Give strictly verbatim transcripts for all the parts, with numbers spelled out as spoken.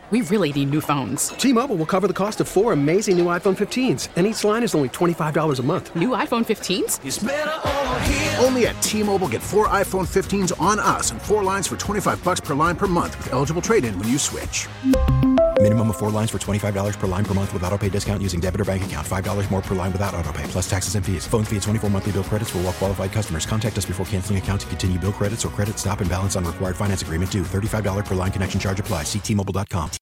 We really need new phones. T-Mobile will cover the cost of four amazing new iPhone fifteens, and each line is only twenty-five dollars a month. New iPhone fifteens? It's better over here. Only at T-Mobile, get four iPhone fifteens on us and four lines for twenty-five dollars per line per month with eligible trade-in when you switch. Minimum of four lines for twenty-five dollars per line per month with autopay discount using debit or bank account. five dollars more per line without autopay, plus taxes and fees. Phone fee at twenty-four monthly bill credits for well-qualified customers. Contact us before canceling account to continue bill credits or credit stop and balance on required finance agreement due. thirty-five dollars per line connection charge applies. See T Mobile dot com.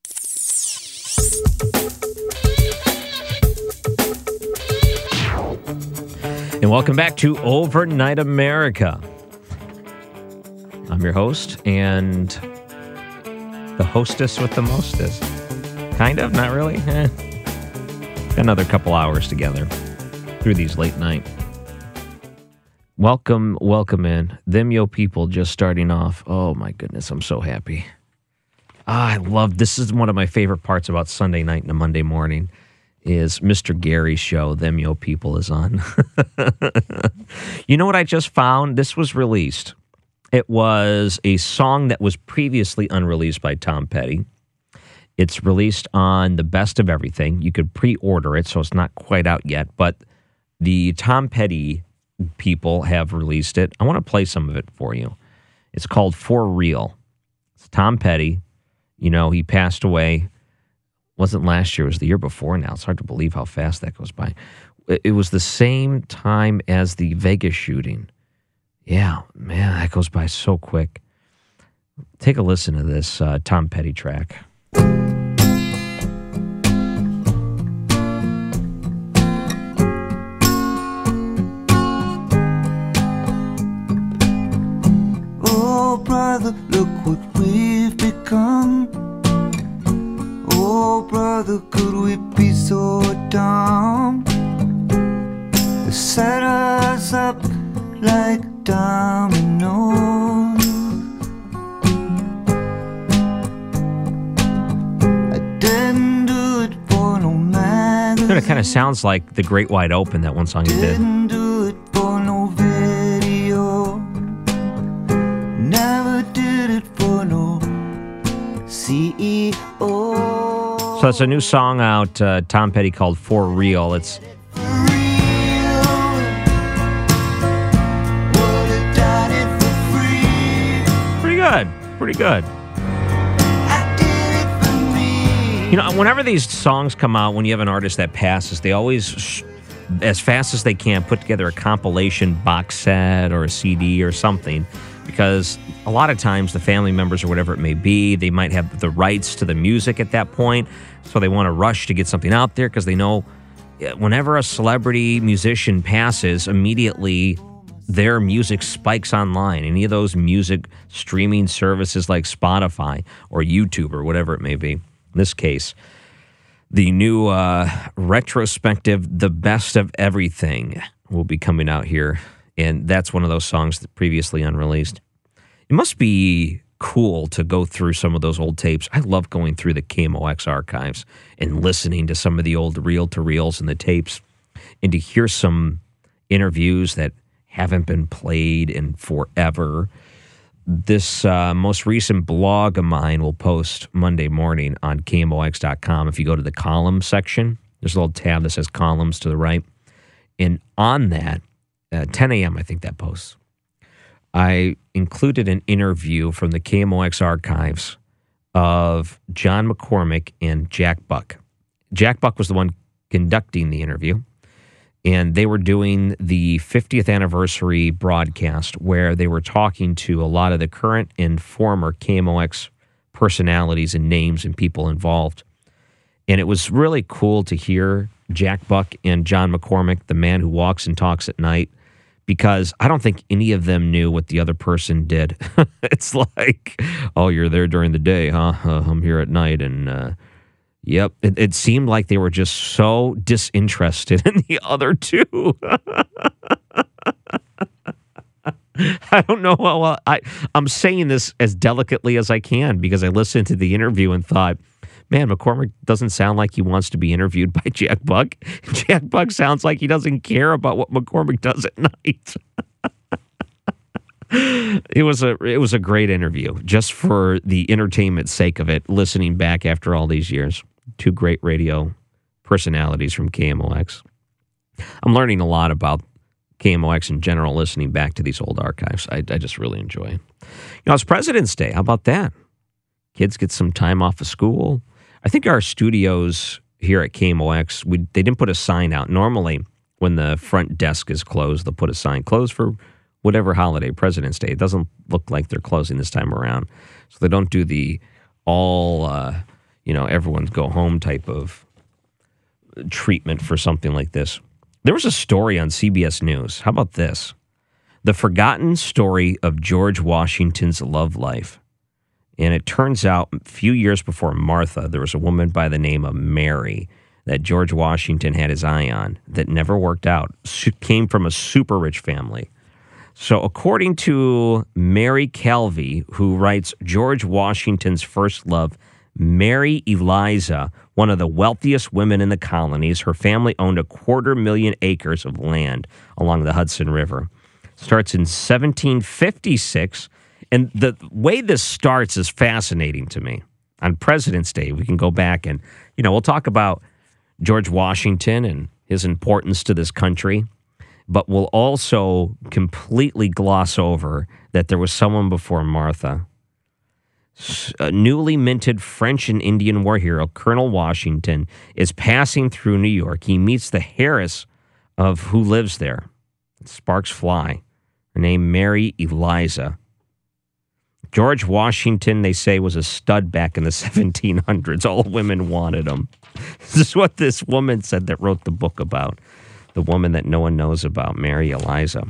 And welcome back to Overnight America. I'm your host and the hostess with the mostest. Kind of, not really. Eh. Got another couple hours together through these late night. Welcome, welcome in. Them yo people just starting off. Oh my goodness, I'm so happy. Ah, I love, this is one of my favorite parts about Sunday night and a Monday morning is Mister Gary's show, Them Yo People, is on. You know what I just found? This was released. It was a song that was previously unreleased by Tom Petty. It's released on the Best of Everything. You could pre-order it, so it's not quite out yet, but the Tom Petty people have released it. I want to play some of it for you. It's called For Real. It's Tom Petty. You know, he passed away. Wasn't last year, it was the year before now. It's hard to believe how fast that goes by. It was the same time as the Vegas shooting. Yeah, man, that goes by so quick. Take a listen to this uh, Tom Petty track. Oh, brother, look what we've become. Oh, brother, could we be so dumb? They set us up like dominoes. I didn't do it for no magazine. It kind of sounds like The Great Wide Open, that one song you did. Didn't do it for no video. Never did it for no C E O. So it's a new song out, uh, Tom Petty, called For Real. It's pretty good. Pretty good. You know, whenever these songs come out, when you have an artist that passes, they always, sh- as fast as they can, put together a compilation box set or a C D or something. Because a lot of times the family members or whatever it may be, they might have the rights to the music at that point. So they want to rush to get something out there because they know whenever a celebrity musician passes, immediately their music spikes online. Any of those music streaming services like Spotify or YouTube or whatever it may be. In this case, the new uh, retrospective, The Best of Everything, will be coming out here. And that's one of those songs that previously unreleased. It must be cool to go through some of those old tapes. I love going through the K M O X archives and listening to some of the old reel-to-reels and the tapes and to hear some interviews that haven't been played in forever. This uh, most recent blog of mine will post Monday morning on K M O X dot com. If you go to the columns section, there's a little tab that says columns to the right. And on that, uh, ten a.m. I think that posts, I included an interview from the K M O X archives of John McCormick and Jack Buck. Jack Buck was the one conducting the interview, and they were doing the fiftieth anniversary broadcast where they were talking to a lot of the current and former K M O X personalities and names and people involved. And it was really cool to hear Jack Buck and John McCormick, the man who walks and talks at night, because I don't think any of them knew what the other person did. It's like, oh, you're there during the day, huh? Uh, I'm here at night. And, uh, yep, it, it seemed like they were just so disinterested in the other two. I don't know how well I, I'm saying this as delicately as I can because I listened to the interview and thought, man, McCormick doesn't sound like he wants to be interviewed by Jack Buck. Jack Buck sounds like he doesn't care about what McCormick does at night. It was a it was a great interview, just for the entertainment sake of it, listening back after all these years. Two great radio personalities from K M O X. I'm learning a lot about K M O X in general, listening back to these old archives. I, I just really enjoy it. You know, it's President's Day. How about that? Kids get some time off of school. I think our studios here at K M O X, we, they didn't put a sign out. Normally, when the front desk is closed, they'll put a sign, closed for whatever holiday, President's Day. It doesn't look like they're closing this time around. So they don't do the all, uh, you know, everyone's go home type of treatment for something like this. There was a story on C B S News. How about this? The forgotten story of George Washington's love life. And it turns out a few years before Martha, there was a woman by the name of Mary that George Washington had his eye on that never worked out. She came from a super rich family. So according to Mary Calvi, who writes George Washington's first love, Mary Eliza, one of the wealthiest women in the colonies, her family owned a quarter million acres of land along the Hudson River. Starts in seventeen fifty-six, and the way this starts is fascinating to me. On President's Day, we can go back and, you know, we'll talk about George Washington and his importance to this country. But we'll also completely gloss over that there was someone before Martha. A newly minted French and Indian war hero, Colonel Washington, is passing through New York. He meets the heiress of who lives there. Sparks fly. Her name, Mary Eliza. George Washington, they say, was a stud back in the seventeen hundreds. All women wanted him. This is what this woman said that wrote the book about. The woman that no one knows about, Mary Eliza.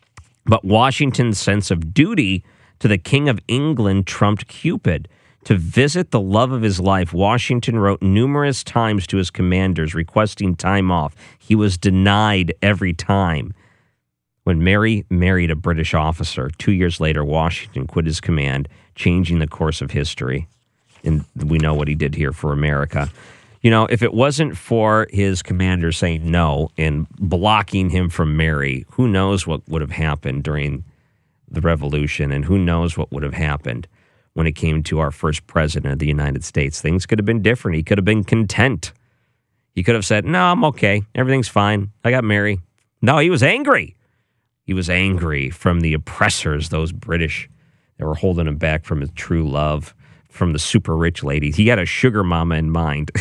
But Washington's sense of duty to the King of England trumped Cupid. To visit the love of his life, Washington wrote numerous times to his commanders requesting time off. He was denied every time. When Mary married a British officer, two years later, Washington quit his command, changing the course of history. And we know what he did here for America. You know, if it wasn't for his commander saying no and blocking him from Mary, who knows what would have happened during the Revolution, and who knows what would have happened when it came to our first president of the United States. Things could have been different. He could have been content. He could have said, no, I'm okay. Everything's fine. I got Mary. No, he was angry. He was angry from the oppressors, those British that were holding him back from his true love, from the super rich ladies. He had a sugar mama in mind.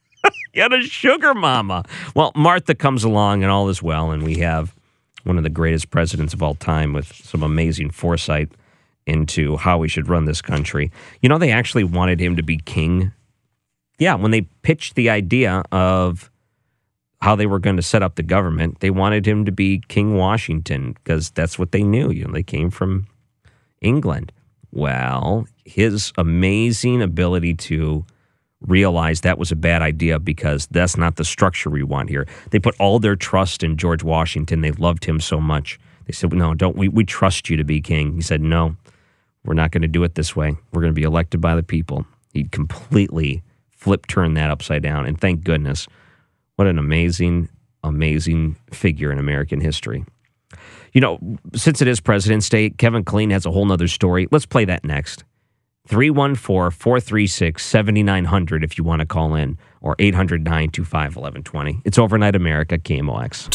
He had a sugar mama. Well, Martha comes along and all is well, and we have one of the greatest presidents of all time with some amazing foresight into how we should run this country. You know, they actually wanted him to be king. Yeah, when they pitched the idea of how they were going to set up the government, they wanted him to be King Washington because that's what they knew. You know, they came from England. Well, his amazing ability to realize that was a bad idea because that's not the structure we want here. They put all their trust in George Washington. They loved him so much. They said, no, don't we, we trust you to be king. He said, no, we're not going to do it this way. We're going to be elected by the people. He completely flip turned that upside down. And thank goodness, what an amazing, amazing figure in American history. You know, since it is President's Day, Kevin Killeen has a whole nother story. Let's play that next. three one four, four three six, seven nine zero zero if you want to call in, or eight hundred, nine two five, one one two zero. It's Overnight America, K M O X.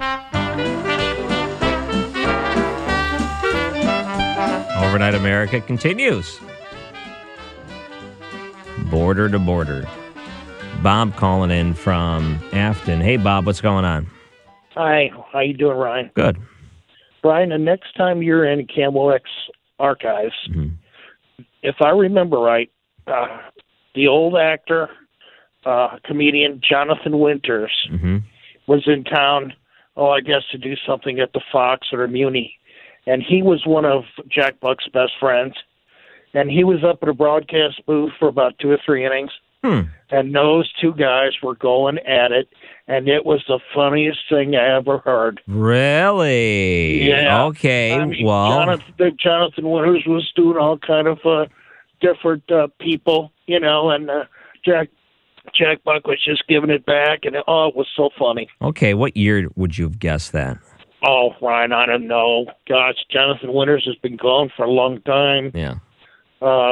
Overnight America continues. Border to border. Bob calling in from Afton. Hey, Bob, what's going on? Hi, how you doing, Ryan? Good. Brian, the next time you're in K M O X archives, mm-hmm. if I remember right, uh, the old actor, uh, comedian Jonathan Winters mm-hmm. was in town, oh, I guess to do something at the Fox or the Muni. And he was one of Jack Buck's best friends. And he was up at a broadcast booth for about two or three innings. Hmm. And those two guys were going at it. And it was the funniest thing I ever heard. Really? Yeah. Okay, I mean, well. Jonathan, Jonathan Winters was doing all kind of uh, different uh, people, you know, and uh, Jack Jack Buck was just giving it back. And, it, oh, it was so funny. Okay, what year would you have guessed that? Oh, Ryan, I don't know. Gosh, Jonathan Winters has been gone for a long time. Yeah. Uh,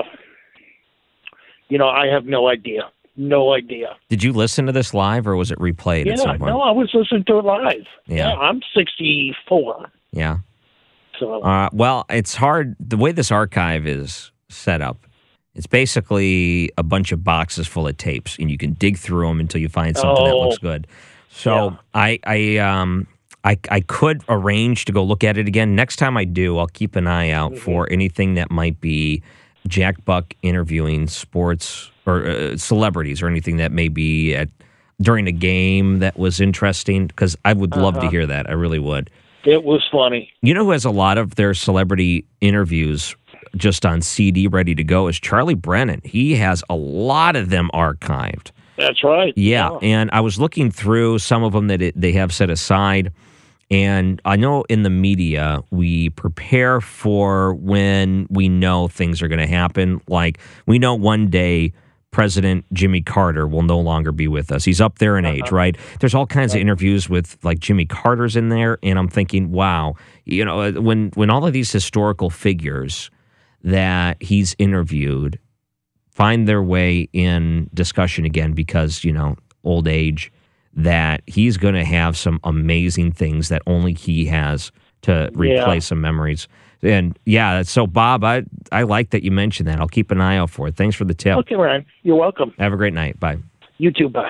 you know, I have no idea. No idea. Did you listen to this live, or was it replayed yeah, at some point? No, I was listening to it live. Yeah. yeah I'm sixty-four. Yeah. So. Uh, well, it's hard. The way this archive is set up, it's basically a bunch of boxes full of tapes, and you can dig through them until you find something oh, that looks good. So yeah. I, I, um, I, I could arrange to go look at it again. Next time I do, I'll keep an eye out mm-hmm. for anything that might be Jack Buck interviewing sports or uh, celebrities or anything that may be at during a game that was interesting, because I would love uh-huh. to hear that. I really would. It was funny. You know who has a lot of their celebrity interviews just on C D ready to go is Charlie Brennan. He has a lot of them archived. That's right. Yeah, yeah. And I was looking through some of them that it, they have set aside. And I know in the media, we prepare for when we know things are going to happen. Like, we know one day President Jimmy Carter will no longer be with us. He's up there in uh-huh. age, right? There's all kinds right. of interviews with, like, Jimmy Carter's in there. And I'm thinking, wow, you know, when, when all of these historical figures that he's interviewed find their way in discussion again because, you know, old age, that he's going to have some amazing things that only he has to replay yeah. some memories. And yeah, so Bob, I I like that you mentioned that. I'll keep an eye out for it. Thanks for the tip. Okay, Ryan. You're welcome. Have a great night. Bye. You too. Bye.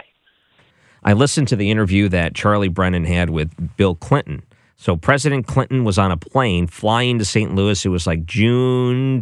I listened to the interview that Charlie Brennan had with Bill Clinton. So President Clinton was on a plane flying to Saint Louis. It was like June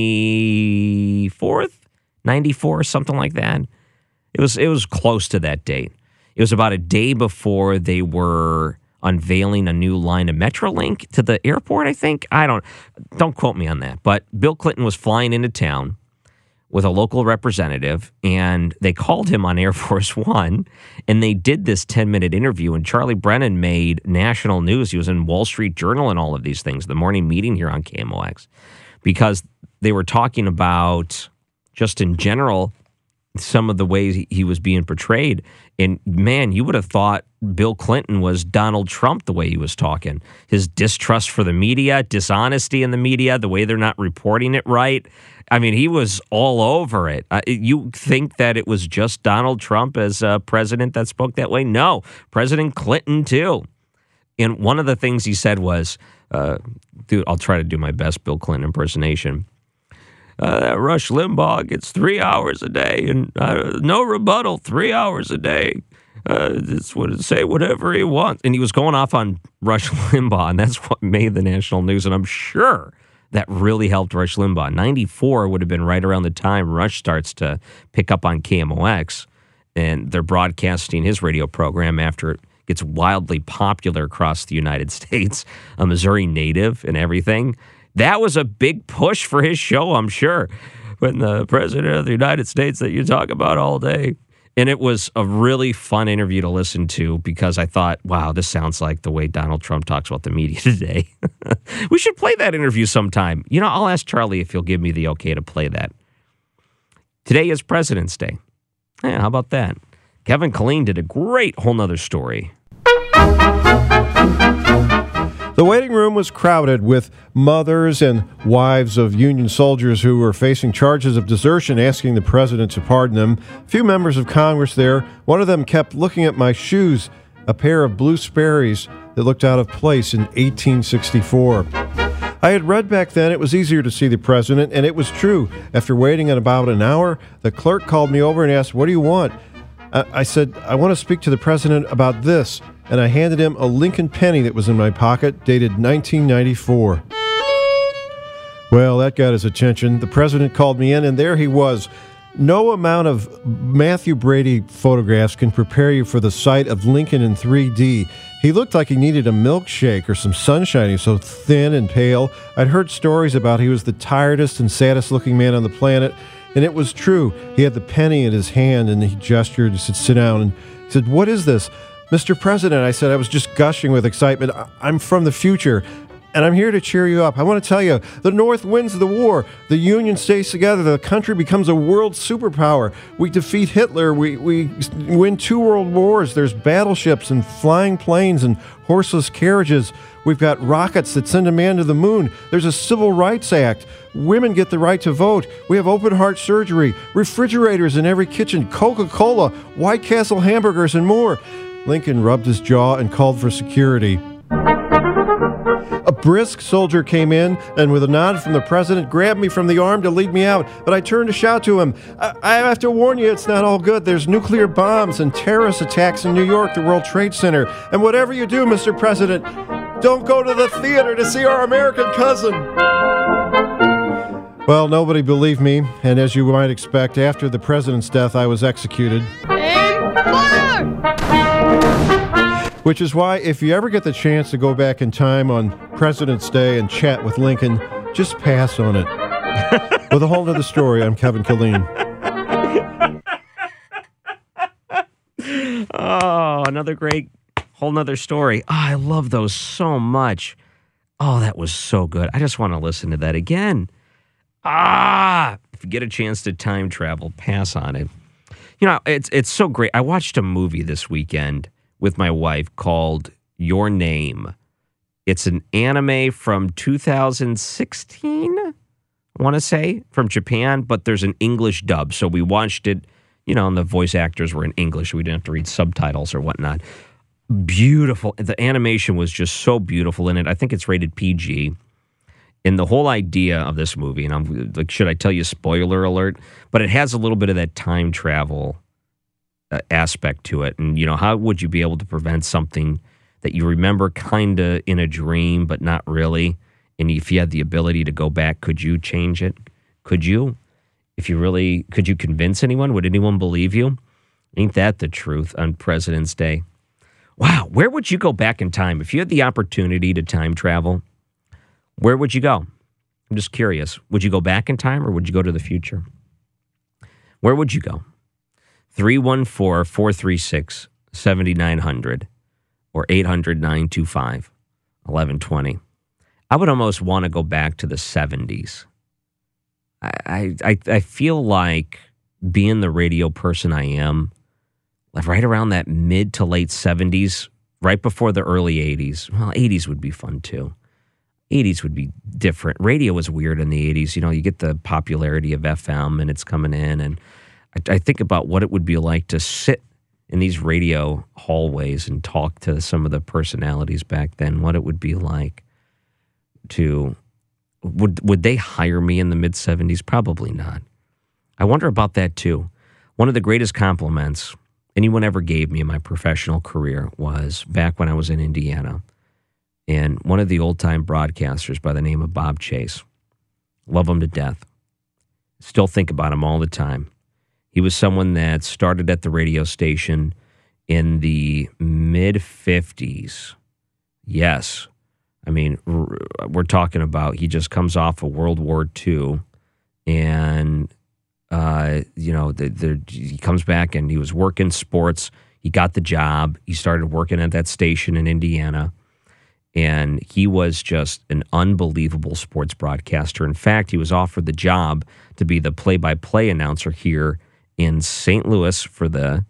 twenty-fourth, ninety-four, something like that. It was it was close to that date. It was about a day before they were unveiling a new line of Metrolink to the airport, I think. I don't don't quote me on that. But Bill Clinton was flying into town with a local representative, and they called him on Air Force One, and they did this ten-minute interview, and Charlie Brennan made national news. He was in Wall Street Journal and all of these things, the morning meeting here on K M O X, because they were talking about, just in general, some of the ways he was being portrayed. And man, you would have thought Bill Clinton was Donald Trump the way he was talking. His distrust for the media, dishonesty in the media, the way they're not reporting it right. I mean, he was all over it. Uh, you think that it was just Donald Trump as a president that spoke that way? No, President Clinton too. And one of the things he said was, uh, dude, I'll try to do my best Bill Clinton impersonation. Uh, that Rush Limbaugh gets three hours a day and uh, no rebuttal, three hours a day. Uh, it's what say whatever he wants. And he was going off on Rush Limbaugh, and that's what made the national news. And I'm sure that really helped Rush Limbaugh. ninety-four would have been right around the time Rush starts to pick up on K M O X, and they're broadcasting his radio program after it gets wildly popular across the United States, a Missouri native and everything. That was a big push for his show, I'm sure, when the president of the United States that you talk about all day. And it was a really fun interview to listen to because I thought, wow, this sounds like the way Donald Trump talks about the media today. We should play that interview sometime. You know, I'll ask Charlie if he'll give me the okay to play that. Today is President's Day. Yeah, how about that? Kevin Killeen did a great whole nother story. The waiting room was crowded with mothers and wives of Union soldiers who were facing charges of desertion, asking the president to pardon them. A few members of Congress there. One of them kept looking at my shoes, a pair of blue Sperry's that looked out of place in eighteen sixty-four. I had read back then it was easier to see the president, and it was true. After waiting in about an hour, the clerk called me over and asked, "What do you want?" I, I said, "I want to speak to the president about this." And I handed him a Lincoln penny that was in my pocket, dated nineteen ninety-four. Well, that got his attention. The president called me in, and there he was. No amount of Matthew Brady photographs can prepare you for the sight of Lincoln in three D. He looked like he needed a milkshake or some sunshine. He was so thin and pale. I'd heard stories about he was the tiredest and saddest-looking man on the planet, and it was true. He had the penny in his hand, and he gestured. He said, "Sit down." And he said, "What is this?" "Mister President," I said, I was just gushing with excitement. "I'm from the future. and I'm here to cheer you up. I want to tell you, the North wins the war. The Union stays together. The country becomes a world superpower. We defeat Hitler. We, we win two world wars. There's battleships and flying planes and horseless carriages. We've got rockets that send a man to the moon. There's a Civil Rights Act. Women get the right to vote. We have open heart surgery, refrigerators in every kitchen, Coca-Cola, White Castle hamburgers, and more. Lincoln rubbed his jaw and called for security. A brisk soldier came in and with a nod from the president grabbed me from the arm to lead me out, but I turned to shout to him, I, I have to warn you, it's not all good. There's nuclear bombs and terrorist attacks in New York, the World Trade Center, and whatever you do, Mister President, don't go to the theater to see our American cousin. Well, nobody believed me, and as you might expect, after the president's death, I was executed. And fire! Which is why, if you ever get the chance to go back in time on President's Day and chat with Lincoln, just pass on it. With a whole nother story, I'm Kevin Killeen. Oh, another great whole nother story. Oh, I love those so much. Oh, that was so good. I just want to listen to that again. Ah, if you get a chance to time travel, pass on it. You know, it's it's so great. I watched a movie this weekend with my wife called Your Name. It's an anime from two thousand sixteen, I want to say, from Japan, but there's an English dub. So we watched it, you know, and the voice actors were in English. We didn't have to read subtitles or whatnot. Beautiful. The animation was just so beautiful in it. I think it's rated P G. And the whole idea of this movie, and I'm like, should I tell you spoiler alert? But it has a little bit of that time travel uh, aspect to it. And, you know, how would you be able to prevent something that you remember kind of in a dream, but not really? And if you had the ability to go back, could you change it? Could you? If you really, could you convince anyone? Would anyone believe you? Ain't that the truth on President's Day? Wow, where would you go back in time? If you had the opportunity to time travel, where would you go? I'm just curious. Would you go back in time or would you go to the future? Where would you go? three one four, four three six, seven nine zero zero or eight hundred, nine two five, one one two zero. I would almost want to go back to the seventies. I, I, I feel like being the radio person I am, like right around that mid to late seventies, right before the early eighties. Well, eighties would be fun too. eighties would be different. Radio was weird in the eighties. You know, you get the popularity of F M and it's coming in. And I, I think about what it would be like to sit in these radio hallways and talk to some of the personalities back then, what it would be like to, would, would they hire me in the mid seventies? Probably not. I wonder about that too. One of the greatest compliments anyone ever gave me in my professional career was back when I was in Indiana. And one of the old-time broadcasters by the name of Bob Chase. Love him to death. Still think about him all the time. He was someone that started at the radio station in the mid-fifties. Yes. I mean, we're talking about he just comes off of World War Two. And, uh, you know, the, the, he comes back and he was working sports. He got the job. He started working at that station in Indiana. And he was just an unbelievable sports broadcaster. In fact, he was offered the job to be the play-by-play announcer here in Saint Louis for the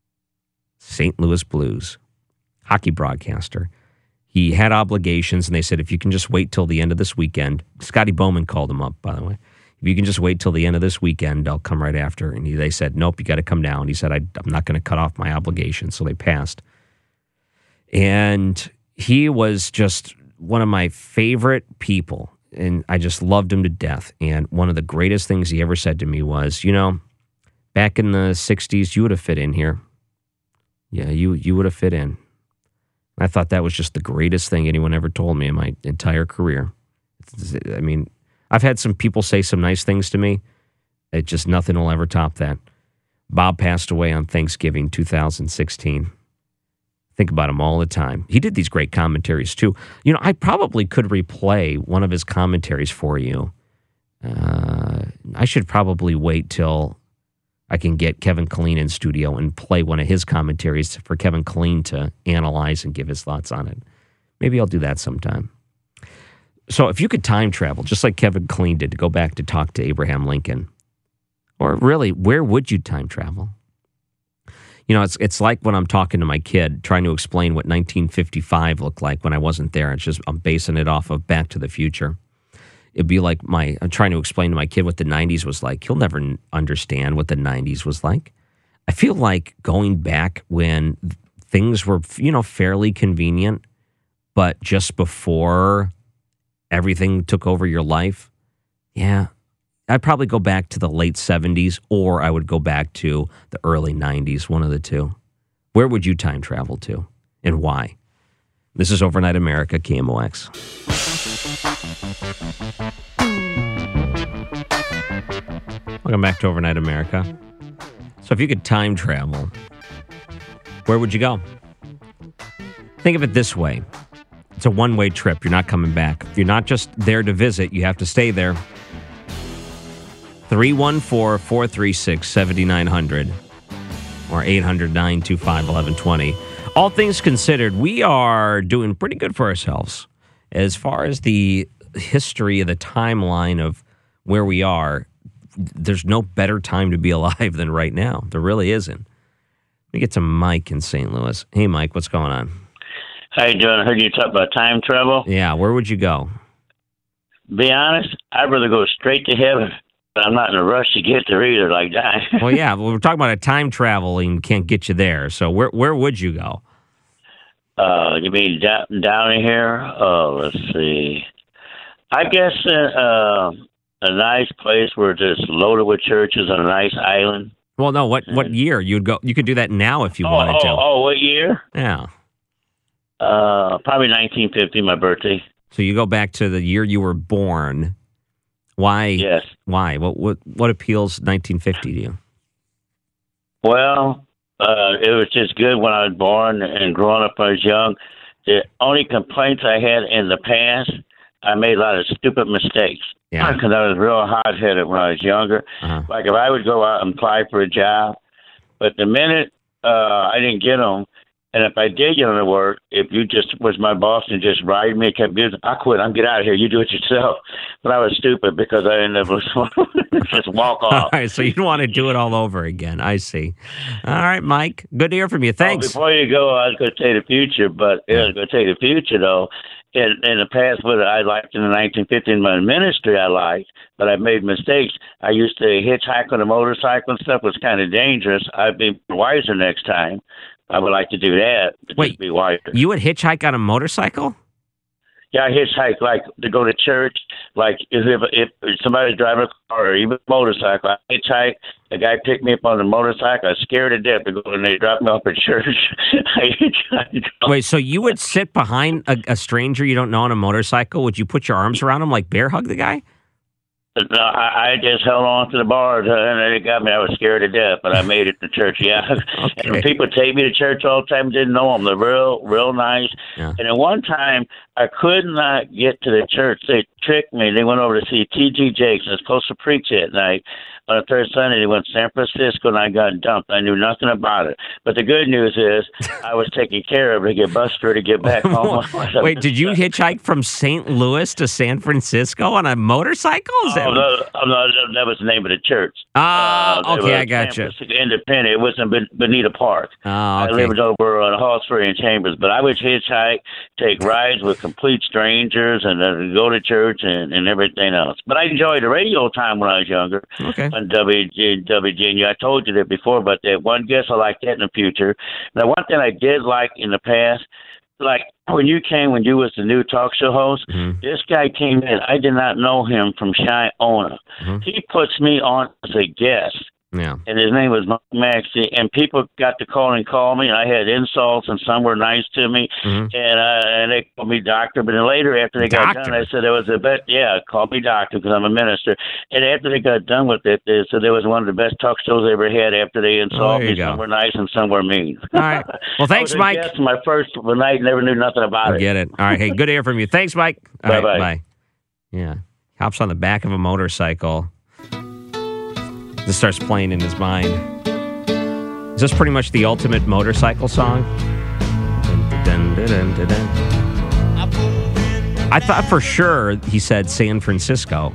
Saint Louis Blues, hockey broadcaster. He had obligations, and they said, if you can just wait till the end of this weekend, Scotty Bowman called him up, by the way. If you can just wait till the end of this weekend, I'll come right after. And he, they said, nope, you got to come down. He said, I, I'm not going to cut off my obligations. So they passed. And he was just one of my favorite people, and I just loved him to death. And one of the greatest things he ever said to me was, you know, back in the sixties, you would have fit in here. Yeah, you you would have fit in. I thought that was just the greatest thing anyone ever told me in my entire career. I mean, I've had some people say some nice things to me. It just, nothing will ever top that. Bob passed away on Thanksgiving two thousand sixteen. Think about him all the time. He did these great commentaries, too. You know, I probably could replay one of his commentaries for you. Uh, I should probably wait till I can get Kevin Killeen in studio and play one of his commentaries for Kevin Killeen to analyze and give his thoughts on it. Maybe I'll do that sometime. So if you could time travel, just like Kevin Kleen did, to go back to talk to Abraham Lincoln, or really, where would you time travel? You know, it's it's like when I'm talking to my kid, trying to explain what nineteen fifty-five looked like when I wasn't there. It's just, I'm basing it off of Back to the Future. It'd be like my, I'm trying to explain to my kid what the nineties was like. He'll never n- understand what the nineties was like. I feel like going back when things were, you know, fairly convenient, but just before everything took over your life. Yeah. I'd probably go back to the late seventies, or I would go back to the early nineties, one of the two. Where would you time travel to, and why? This is Overnight America, K M O X. Welcome back to Overnight America. So if you could time travel, where would you go? Think of it this way. It's a one-way trip. You're not coming back. You're not just there to visit. You have to stay there. three one four, four three six, seven nine zero zero or eight hundred, nine two five, one one two zero. All things considered, we are doing pretty good for ourselves. As far as the history of the timeline of where we are, there's no better time to be alive than right now. There really isn't. Let me get to Mike in Saint Louis. Hey, Mike, what's going on? How you doing? I heard you talk about time travel. Yeah, where would you go? Be honest, I'd rather go straight to heaven. I'm not in a rush to get there either, like that. Well, yeah, well, we're talking about a time traveling can't get you there. So where where would you go? Uh, you mean down, down in here? Oh, let's see. I guess uh, uh, a nice place where it's just loaded with churches on a nice island. Well, no, what what year you'd go? You could do that now if you oh, wanted oh, to. Oh, what year? Yeah. Uh, probably nineteen fifty, my birthday. So you go back to the year you were born. Why? Yes. Why? What what what appeals nineteen fifty to you? Well, uh, it was just good when I was born and growing up when I was young. The only complaints I had in the past, I made a lot of stupid mistakes. Yeah. Because I was real hot-headed when I was younger. Uh-huh. Like if I would go out and apply for a job, but the minute uh, I didn't get them, and if I did get on to work, if you just was my boss and just ride me and kept doing it, I quit. I'm get out of here. You do it yourself. But I was stupid because I ended up just walk off. All right, so you don't want to do it all over again. I see. All right, Mike. Good to hear from you. Thanks. Oh, before you go, I was going to tell you the future, but yeah, I was going to tell you the future, though. In, in the past, what I liked in the nineteen fifties, my ministry I liked, but I made mistakes. I used to hitchhike on a motorcycle and stuff. It was kind of dangerous. I'd be wiser next time. I would like to do that. To Wait, just be wiser. You would hitchhike on a motorcycle? Yeah, I hitchhike, like, to go to church. Like, if, if, if somebody's driving a car or even a motorcycle, I hitchhike. The guy picked me up on the motorcycle. I was scared to death to go and they dropped me off at church. I hitchhiked. Wait, so you would sit behind a, a stranger you don't know on a motorcycle? Would you put your arms around him, like bear hug the guy? No, I, I just held on to the bars, and it got me. I was scared to death, but I made it to church. Yeah, Okay. And people take me to church all the time. Didn't know them. They're real, real nice. Yeah. And at one time, I could not get to the church. They tricked me. They went over to see T G Jakes. I was supposed to preach that night. On the third Sunday, they went to San Francisco, and I got dumped. I knew nothing about it. But the good news is I was taken care of to get bus fare to get back home. Wait, did you hitchhike from Saint Louis to San Francisco on a motorcycle? Is that Oh, no, oh, no, that was the name of the church. Ah, Uh, it okay, was I got San you. Francisco Independent. It wasn't Ben- Bonita Park. Oh, I okay. lived over on Halls Ferry in Chambers, but I would hitchhike, take rides with complete strangers, and then go to church and, and everything else. But I enjoyed the radio time when I was younger. Okay. On W G, W G N U. I told you that before, but that one guess I like that in the future. Now, one thing I did like in the past, like when you came, when you was the new talk show host, Mm-hmm. this guy came in. I did not know him from Shiona. Mhm. He puts me on as a guest. Yeah. And his name was Mike Maxey, and people got to call and call me, and I had insults, and some were nice to me, Mhm. and uh, and they called me doctor. But then later, after they got Doctor? done, I said it was the best. Yeah, call me doctor because I'm a minister. And after they got done with it, they said it was one of the best talk shows they ever had. After they Oh, insulted there you me, go. some were nice and some were mean. All right. Well, thanks, I was a Mike. guest my first night, never knew nothing about I it. get it. All right. Hey, good to hear from you. Thanks, Mike. All right, Bye-bye. bye. Yeah. Hops on the back of a motorcycle. This starts playing in his mind. Is this pretty much the ultimate motorcycle song? Dun, dun, dun, dun, dun. I thought for sure he said San Francisco.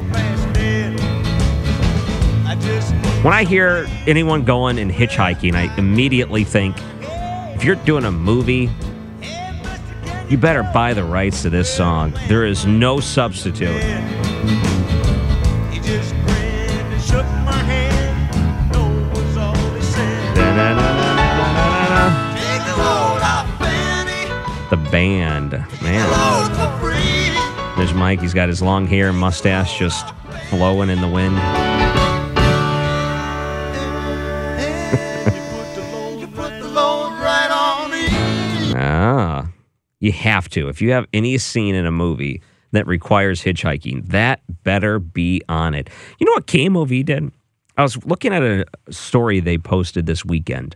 When I hear anyone going and hitchhiking, I immediately think, if you're doing a movie, you better buy the rights to this song. There is no substitute. The band, man. There's Mike. He's got his long hair and mustache just flowing in the wind. Ah, you have to. If you have any scene in a movie that requires hitchhiking, that better be on it. You know what K M O V did? I was looking at a story they posted this weekend.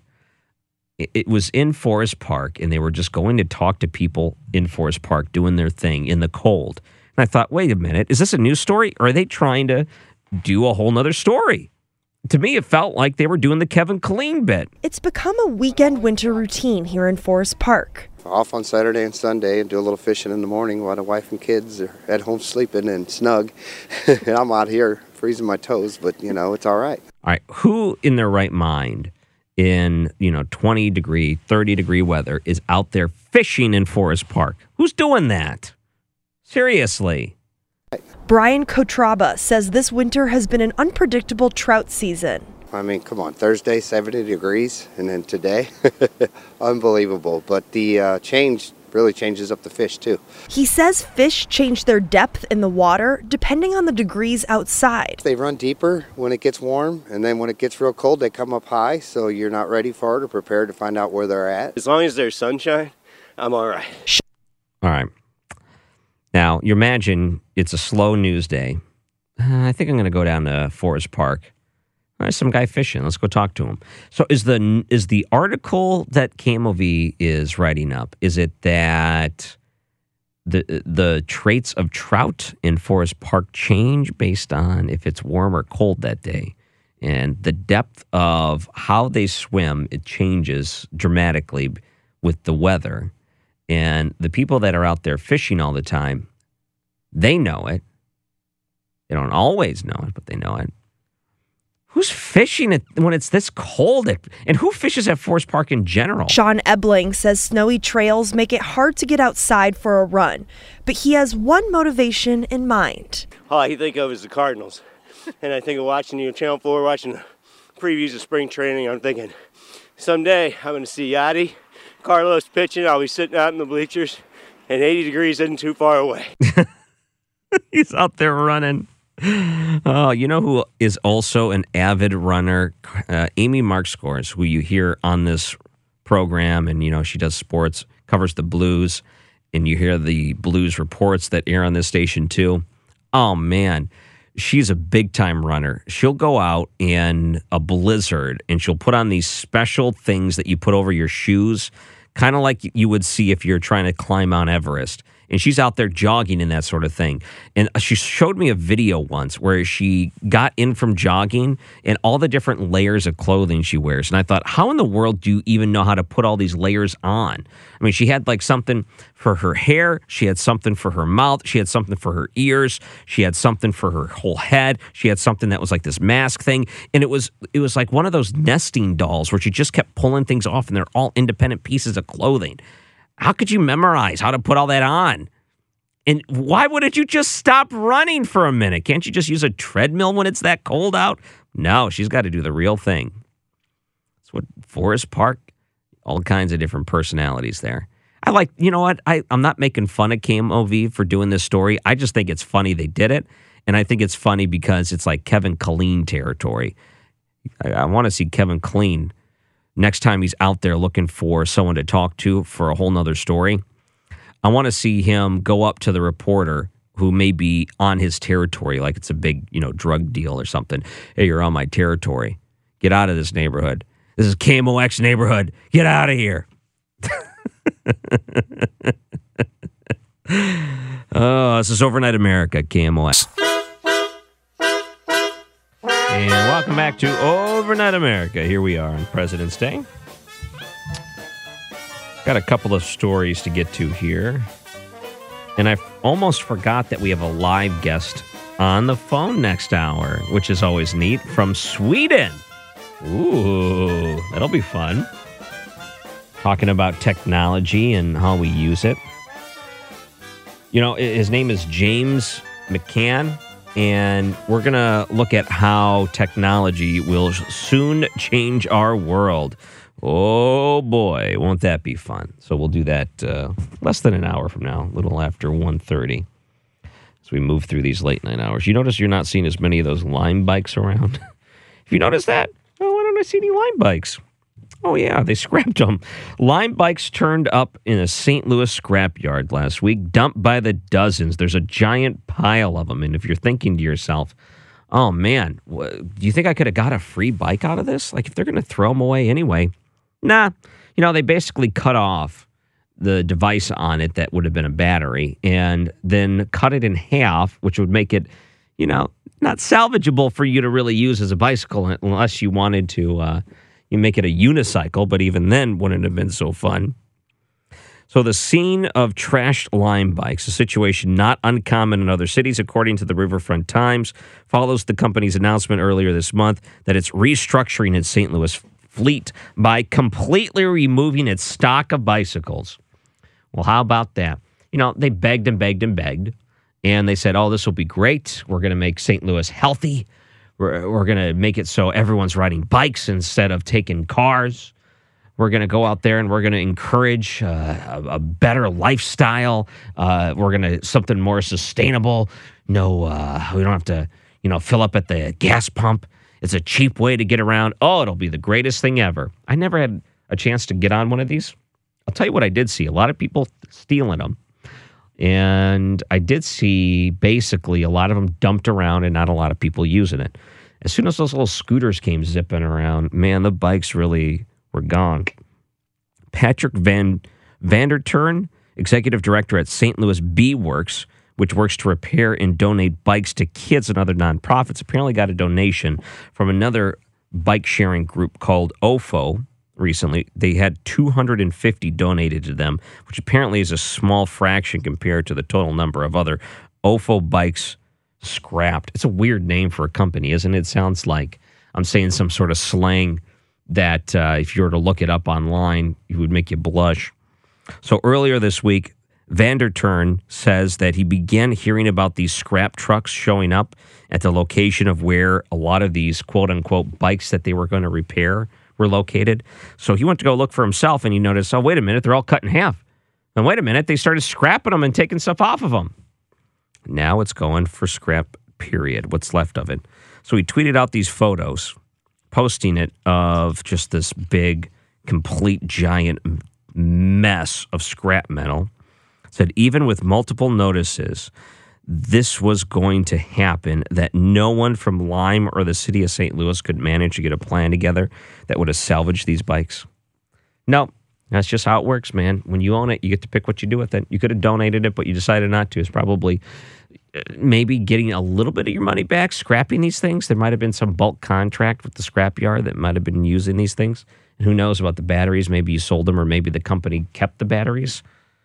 It was in Forest Park, and they were just going to talk to people in Forest Park doing their thing in the cold. And I thought, wait a minute, is this a news story, or are they trying to do a whole nother story? To me, it felt like they were doing the Kevin Killeen bit. It's become a weekend winter routine here in Forest Park. Off on Saturday and Sunday and do a little fishing in the morning while the wife and kids are at home sleeping and snug. And I'm out here freezing my toes, but, you know, it's all right. All right, who in their right mind in, you know, twenty degree, thirty degree weather is out there fishing in Forest Park? Who's doing that? Seriously. Brian Kotraba says this winter has been an unpredictable trout season. I mean, come on, Thursday, seventy degrees, and then today, unbelievable. But the uh, change really changes up the fish, too. He says fish change their depth in the water depending on the degrees outside. They run deeper when it gets warm, and then when it gets real cold, they come up high, so you're not ready for it or prepared to find out where they're at. As long as there's sunshine, I'm all right. All right. Now, you imagine it's a slow news day. Uh, I think I'm going to go down to Forest Park. There's some guy fishing. Let's go talk to him. So is the is the article that K M O V is writing up, is it that the the traits of trout in Forest Park change based on if it's warm or cold that day? And the depth of how they swim, it changes dramatically with the weather. And the people that are out there fishing all the time, they know it. They don't always know it, but they know it. Who's fishing it when it's this cold? And who fishes at Forest Park in general? Sean Ebling says snowy trails make it hard to get outside for a run, but he has one motivation in mind. All I think of is the Cardinals. And I think of watching you on Channel four, watching the previews of spring training. I'm thinking, someday I'm going to see Yachty, Carlos pitching. I'll be sitting out in the bleachers, and eighty degrees isn't too far away. He's out there running. Oh, you know who is also an avid runner? Uh, Amy Markscores, who you hear on this program, and, you know, she does sports, covers the Blues, and you hear the Blues reports that air on this station, too. Oh, man. She's a big-time runner. She'll go out in a blizzard, and she'll put on these special things that you put over your shoes, kind of like you would see if you're trying to climb Mount Everest. And she's out there jogging in that sort of thing. And she showed me a video once where she got in from jogging and all the different layers of clothing she wears. And I thought, how in the world do you even know how to put all these layers on? I mean, she had like something for her hair. She had something for her mouth. She had something for her ears. She had something for her whole head. She had something that was like this mask thing. And it was it was like one of those nesting dolls where she just kept pulling things off and they're all independent pieces of clothing. How could you memorize how to put all that on? And why wouldn't you just stop running for a minute? Can't you just use a treadmill when it's that cold out? No, she's got to do the real thing. That's what Forest Park, all kinds of different personalities there. I like, you know what? I, I'm not making fun of K M O V for doing this story. I just think it's funny they did it. And I think it's funny because it's like Kevin Killeen territory. I, I want to see Kevin Killeen next time he's out there looking for someone to talk to for a whole nother story. I want to see him go up to the reporter who may be on his territory, like it's a big, you know, drug deal or something. Hey, you're on my territory. Get out of this neighborhood. This is K M O X neighborhood. Get out of here. Oh, this is Overnight America, K M O X. And welcome back to Overnight America. Here we are on President's Day. Got a couple of stories to get to here. And I almost forgot that we have a live guest on the phone next hour, which is always neat, from Sweden. Ooh, that'll be fun. Talking about technology and how we use it. You know, his name is James McCann, and we're going to look at how technology will soon change our world. Oh, boy, won't that be fun? So we'll do that uh, less than an hour from now, a little after one thirty, as we move through these late night hours. You notice you're not seeing as many of those Lime bikes around? If you notice that, oh, why don't I see any Lime bikes? Oh, yeah, they scrapped them. Lime bikes turned up in a Saint Louis scrapyard last week, dumped by the dozens. There's a giant pile of them. And if you're thinking to yourself, oh, man, do you think I could have got a free bike out of this? Like, if they're going to throw them away anyway. Nah, you know, they basically cut off the device on it that would have been a battery and then cut it in half, which would make it, you know, not salvageable for you to really use as a bicycle unless you wanted to uh, you make it a unicycle, but even then wouldn't have been so fun. So the scene of trashed Lime bikes, a situation not uncommon in other cities, according to the Riverfront Times, follows the company's announcement earlier this month that it's restructuring its Saint Louis fleet by completely removing its stock of bicycles. Well, how about that? You know, they begged and begged and begged, and they said, oh, this will be great. We're going to make Saint Louis healthy. We're, we're going to make it so everyone's riding bikes instead of taking cars. We're going to go out there and we're going to encourage uh, a, a better lifestyle. Uh, we're going to something more sustainable. No, uh, we don't have to, you know, fill up at the gas pump. It's a cheap way to get around. Oh, it'll be the greatest thing ever. I never had a chance to get on one of these. I'll tell you what I did see. A lot of people stealing them. And I did see basically a lot of them dumped around and not a lot of people using it. As soon as those little scooters came zipping around, man, the bikes really were gone. Patrick Van Vanderturn, executive director at Saint Louis Bee Works, which works to repair and donate bikes to kids and other nonprofits, apparently got a donation from another bike-sharing group called O F O recently. They had two hundred fifty donated to them, which apparently is a small fraction compared to the total number of other O F O bikes scrapped. It's a weird name for a company, isn't it? It sounds like I'm saying some sort of slang that uh, if you were to look it up online, it would make you blush. So earlier this week, Vanderturn says that he began hearing about these scrap trucks showing up at the location of where a lot of these quote-unquote bikes that they were going to repair were located. So he went to go look for himself, and he noticed, oh, wait a minute, they're all cut in half. And wait a minute, they started scrapping them and taking stuff off of them. Now it's going for scrap, period, what's left of it. So he tweeted out these photos, posting it of just this big, complete, giant mess of scrap metal. Said even with multiple notices, this was going to happen, that no one from Lime or the city of Saint Louis could manage to get a plan together that would have salvaged these bikes. No, that's just how it works, man. When you own it, you get to pick what you do with it. You could have donated it, but you decided not to. It's probably maybe getting a little bit of your money back, scrapping these things. There might have been some bulk contract with the scrapyard that might have been using these things. And who knows about the batteries? Maybe you sold them, or maybe the company kept the batteries.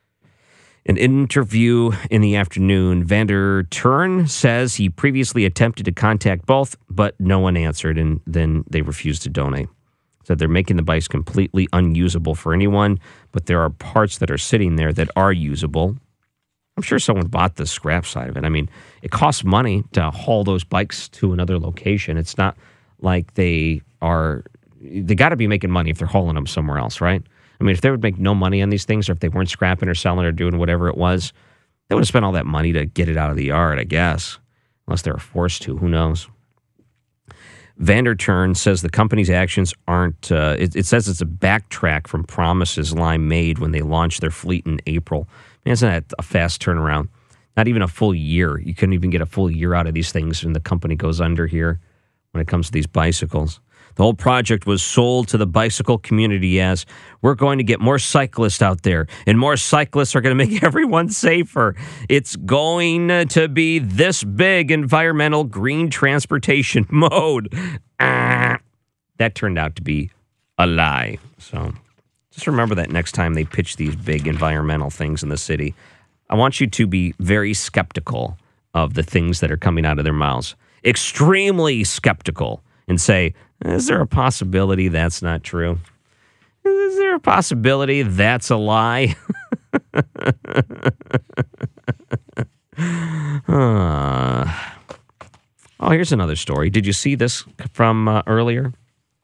An interview in the afternoon, Vanderturn says he previously attempted to contact both, but no one answered, and then they refused to donate. Said they're making the bikes completely unusable for anyone, but there are parts that are sitting there that are usable. I'm sure someone bought the scrap side of it. I mean, it costs money to haul those bikes to another location. It's not like they are, they got to be making money if they're hauling them somewhere else, right? I mean, if they would make no money on these things, or if they weren't scrapping or selling or doing whatever it was, they would have spent all that money to get it out of the yard, I guess. Unless they were forced to. Who knows? Vanderturn says the company's actions aren't, uh, it, it says it's a backtrack from promises Lime made when they launched their fleet in April. Man, isn't that a fast turnaround? Not even a full year. You couldn't even get a full year out of these things, and the company goes under here when it comes to these bicycles. The whole project was sold to the bicycle community as, we're going to get more cyclists out there, and more cyclists are going to make everyone safer. It's going to be this big environmental green transportation mode. Ah, that turned out to be a lie. So just remember that next time they pitch these big environmental things in the city. I want you to be very skeptical of the things that are coming out of their mouths. Extremely skeptical, and say, is there a possibility that's not true? Is there a possibility that's a lie? uh, oh, here's another story. Did you see this from uh, earlier?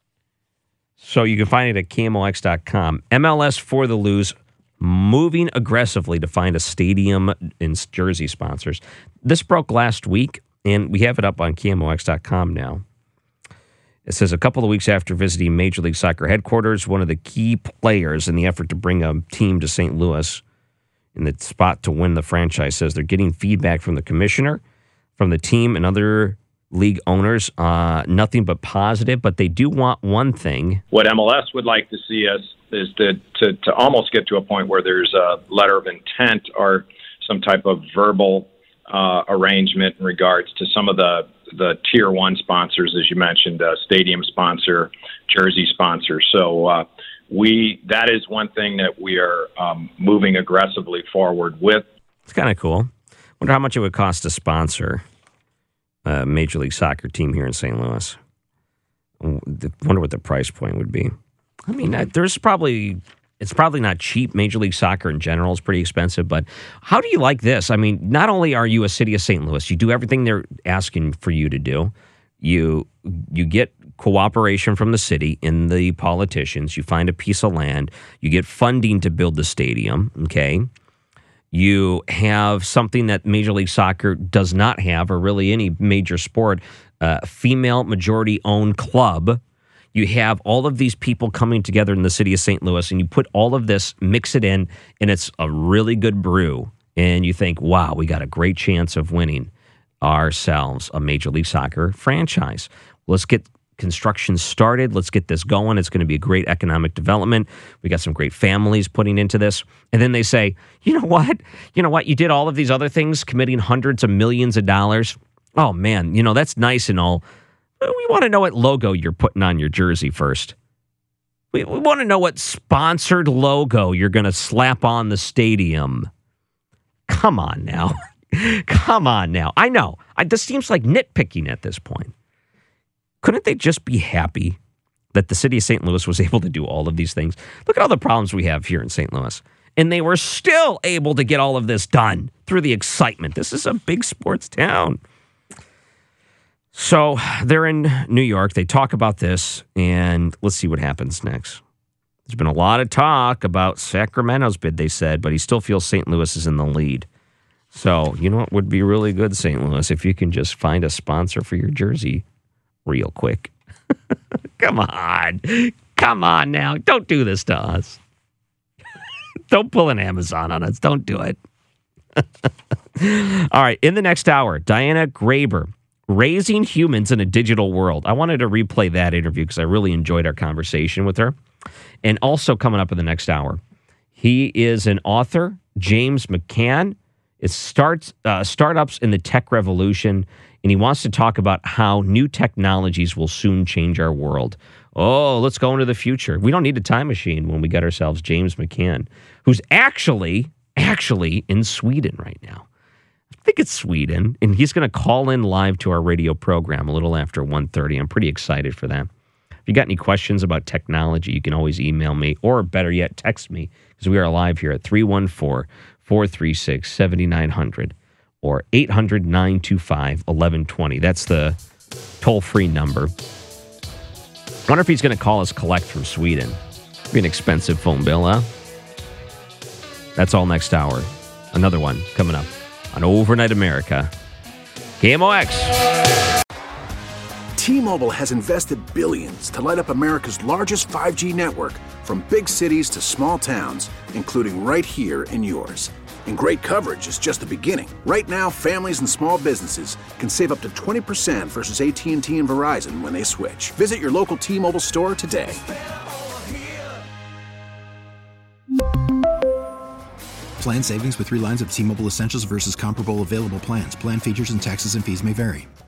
So you can find it at K M O X dot com. M L S for the Lose, moving aggressively to find a stadium and jersey sponsors. This broke last week, and we have it up on K M O X dot com now. It says a couple of weeks after visiting Major League Soccer headquarters, one of the key players in the effort to bring a team to Saint Louis in the spot to win the franchise says they're getting feedback from the commissioner, from the team, and other league owners. Uh, nothing but positive, but they do want one thing. What M L S would like to see us is to, to, to almost get to a point where there's a letter of intent or some type of verbal uh, arrangement in regards to some of the, the tier one sponsors, as you mentioned, uh, stadium sponsor, jersey sponsor. So uh, we that is one thing that we are um, moving aggressively forward with. It's kind of cool. Wonder how much it would cost to sponsor a Major League Soccer team here in Saint Louis. Wonder what the price point would be. I mean, there's probably, it's probably not cheap. Major League Soccer in general is pretty expensive, but how do you like this? I mean, not only are you a city of Saint Louis, you do everything they're asking for you to do. You you get cooperation from the city and the politicians. You find a piece of land. You get funding to build the stadium, okay? You have something that Major League Soccer does not have, or really any major sport, a female majority-owned club. You have all of these people coming together in the city of Saint Louis, and you put all of this, mix it in, and it's a really good brew. And you think, wow, we got a great chance of winning ourselves a Major League Soccer franchise. Let's get construction started. Let's get this going. It's going to be a great economic development. We got some great families putting into this. And then they say, you know what? You know what? You did all of these other things, committing hundreds of millions of dollars. Oh, man, you know, that's nice and all. We want to know what logo you're putting on your jersey first. We, we want to know what sponsored logo you're going to slap on the stadium. Come on now. Come on now. I know. I, this seems like nitpicking at this point. Couldn't they just be happy that the city of Saint Louis was able to do all of these things? Look at all the problems we have here in Saint Louis. And they were still able to get all of this done through the excitement. This is a big sports town. So they're in New York. They talk about this, and let's see what happens next. There's been a lot of talk about Sacramento's bid, they said, but he still feels Saint Louis is in the lead. So, you know what would be really good, Saint Louis, if you can just find a sponsor for your jersey real quick. Come on. Come on now. Don't do this to us. Don't pull an Amazon on us. Don't do it. All right. In the next hour, Diana Graber, Raising Humans in a Digital World. I wanted to replay that interview because I really enjoyed our conversation with her. And also coming up in the next hour, he is an author, James McCann. It starts uh, startups in the tech revolution, and he wants to talk about how new technologies will soon change our world. Oh, let's go into the future. We don't need a time machine when we got ourselves James McCann, who's actually, actually in Sweden right now. I think it's Sweden, and he's going to call in live to our radio program a little after one thirty. I'm pretty excited for that. If you got any questions about technology, you can always email me, or better yet, text me, because we are live here at three one four, four three six, seven nine zero zero or eight hundred, nine two five, eleven twenty. That's the toll-free number. I wonder if he's going to call us collect from Sweden. It'd be an expensive phone bill, huh? That's all next hour. Another one coming up on Overnight America. K M O X. T-Mobile has invested billions to light up America's largest five G network, from big cities to small towns, including right here in yours. And great coverage is just the beginning. Right now, families and small businesses can save up to twenty percent versus A T and T and Verizon when they switch. Visit your local T-Mobile store today. Plan savings with three lines of T-Mobile Essentials versus comparable available plans. Plan features and taxes and fees may vary.